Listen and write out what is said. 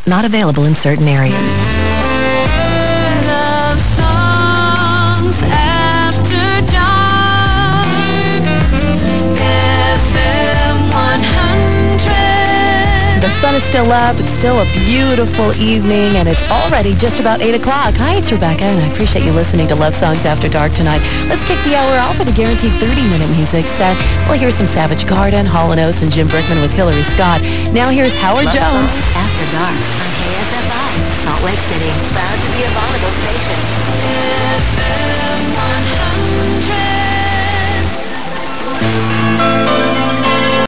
not available in certain areas. Love songs after dark. FM 100. The sun is still up. It's still a beautiful evening, and it's already just about 8 o'clock. Hi, it's Rebecca, and I appreciate you listening to Love Songs After Dark tonight. Let's kick the hour off with a guaranteed 30-minute music set. We'll hear some Savage Garden, Hall & Oates, and Jim Brickman with Hillary Scott. Now here's Howard Love Jones. Songs After Dark on KSFI, Salt Lake City. Proud to be a Bonneville station. FM 100.